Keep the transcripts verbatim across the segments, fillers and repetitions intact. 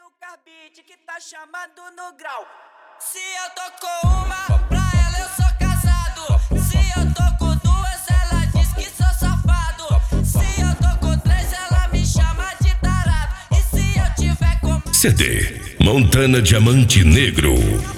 Lucas Beat que tá chamando no grau. Se eu tô com uma, pra ela eu sou casado. Se eu tô com duas, ela diz que sou safado. Se eu tô com três, ela me chama de tarado. E se eu tiver com C D Montana Diamante Negro.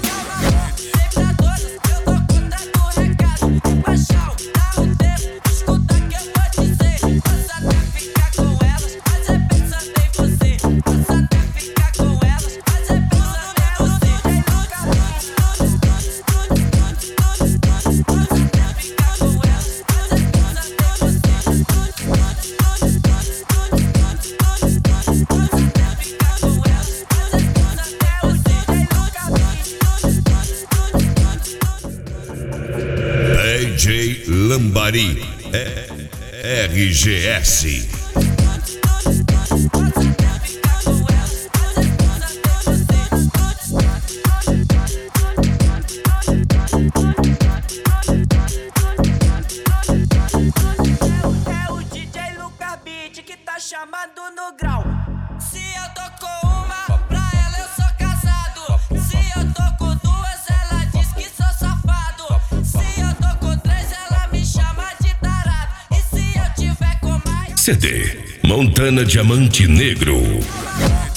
D J Lambari, é R G S. É o D J Lucas Beat que tá chamando no grau. Se eu tô com uma, pra ela eu sou casado. Se eu tô com duas, ela diz que sou safado. Se eu tô com três, ela me chama de tarado. E se eu tiver com mais, C D Montana Diamante Negro.